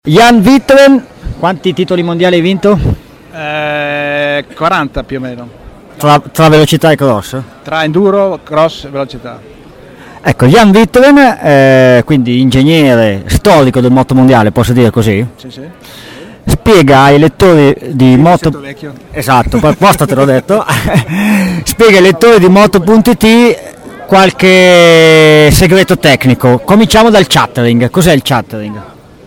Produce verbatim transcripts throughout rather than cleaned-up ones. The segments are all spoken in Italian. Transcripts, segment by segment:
Jan Witteren, quanti titoli mondiali hai vinto? Eh, quaranta più o meno. Tra, tra velocità e cross? Tra enduro, cross e velocità. Ecco, Jan Witteren, eh, quindi ingegnere storico del moto mondiale, posso dire così? Sì, sì. Spiega ai lettori di Sì, moto... sento vecchio. Esatto, apposta te l'ho detto. Spiega ai lettori di moto.it qualche segreto tecnico. Cominciamo dal chattering. Cos'è il chattering?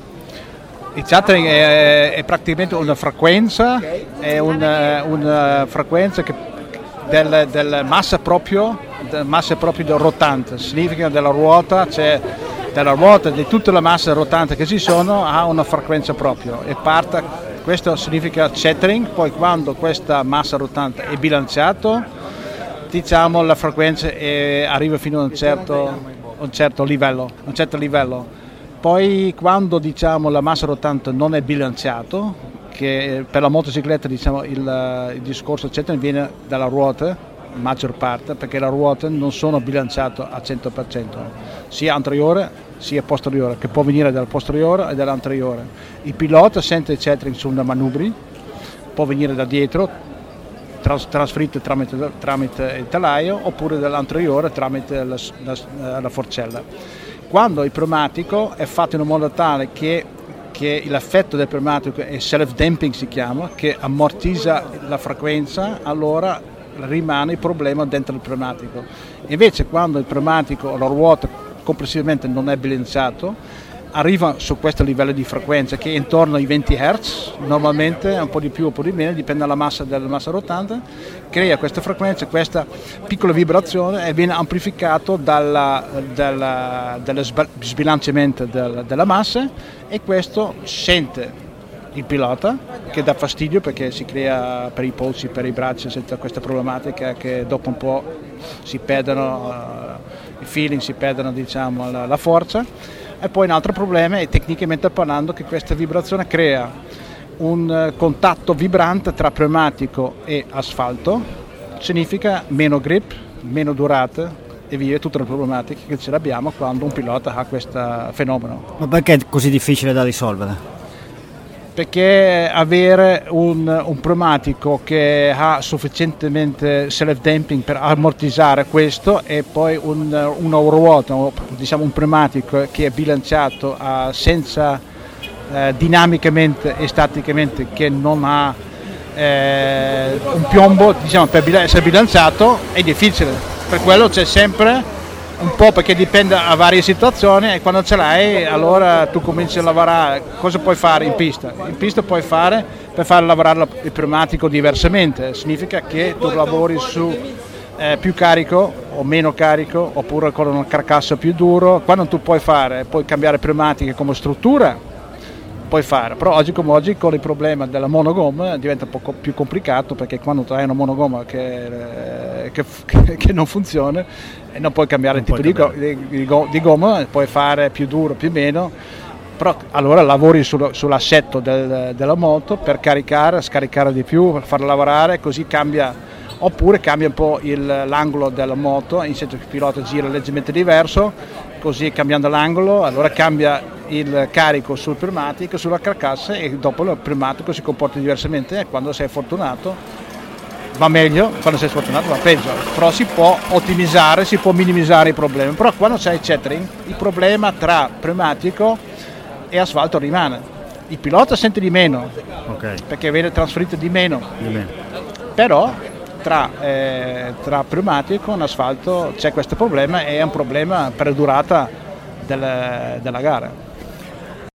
Il chattering è, è praticamente una frequenza, è una, una frequenza che del, del massa proprio, del massa proprio del rotante, significa della ruota, cioè della ruota di tutta la massa rotante che ci sono ha una frequenza propria e parte, questo significa chattering. Poi quando questa massa rotante è bilanciato, diciamo la frequenza è, arriva fino a un certo, un certo livello, un certo livello. Poi quando diciamo la massa rotante non è bilanciato, che per la motocicletta diciamo il, il discorso eccetera viene dalla ruota, maggior parte, perché le ruote non sono bilanciate al cento per cento, sia anteriore sia posteriore, che può venire dal posteriore e dall'anteriore. Il pilota sente il chattering sulle manubri, può venire da dietro, trans- trasferito tramite, tramite il telaio, oppure dall'anteriore tramite la, la, la forcella. Quando il pneumatico è fatto in un modo tale che, che l'effetto del pneumatico è self-damping, si chiama, che ammortizza la frequenza, allora rimane il problema dentro il pneumatico. Invece quando il pneumatico o la ruota complessivamente non è bilanciato, arriva su questo livello di frequenza che è intorno ai venti hertz, normalmente un po' di più o un po' di meno, dipende dalla massa della massa rotante, crea questa frequenza, questa piccola vibrazione e viene amplificato dalla, dalla, dallo sbilanciamento della, della massa, e questo sente il pilota, che dà fastidio perché si crea per i polsi, per i bracci, senza questa problematica che dopo un po' si perdono uh, i feeling, si perdono diciamo la, la forza. E poi un altro problema è, tecnicamente parlando, che questa vibrazione crea un contatto vibrante tra pneumatico e asfalto, significa meno grip, meno durata e via tutte le problematiche che ce l'abbiamo quando un pilota ha questo fenomeno. Ma perché è così difficile da risolvere? Perché avere un, un pneumatico che ha sufficientemente self-damping per ammortizzare questo, e poi un, una ruota, diciamo un pneumatico che è bilanciato uh, senza uh, dinamicamente e staticamente, che non ha eh, un piombo diciamo, per essere bilanciato, è difficile. Per quello c'è sempre un po', perché dipende a varie situazioni, e quando ce l'hai allora tu cominci a lavorare. Cosa puoi fare in pista? In pista puoi fare, per far lavorare il pneumatico diversamente, significa che tu lavori su eh, più carico o meno carico, oppure con una carcassa più duro. Quando tu puoi fare, puoi cambiare pneumatiche come struttura, puoi fare, però oggi come oggi con il problema della monogomma diventa un po' più complicato, perché quando tu hai una monogomma che, che, che non funziona e non puoi cambiare il tipo di, go, di, di gomma, puoi fare più duro, più meno, però allora lavori sul, sull'assetto del, della moto per caricare, scaricare di più, farla lavorare, così cambia, oppure cambia un po' il, l'angolo della moto, in senso che il pilota gira leggermente diverso, così cambiando l'angolo allora cambia il carico sul pneumatico, sulla carcassa, e dopo il pneumatico si comporta diversamente, e quando sei fortunato va meglio, quando sei sfortunato va peggio, però si può ottimizzare, si può minimizzare i problemi. Però quando c'è il chattering, il problema tra pneumatico e asfalto rimane. Il pilota sente di meno, okay, perché viene trasferito di meno, di meno. Però tra, eh, tra pneumatico e asfalto c'è questo problema, e è un problema per la durata del, della gara.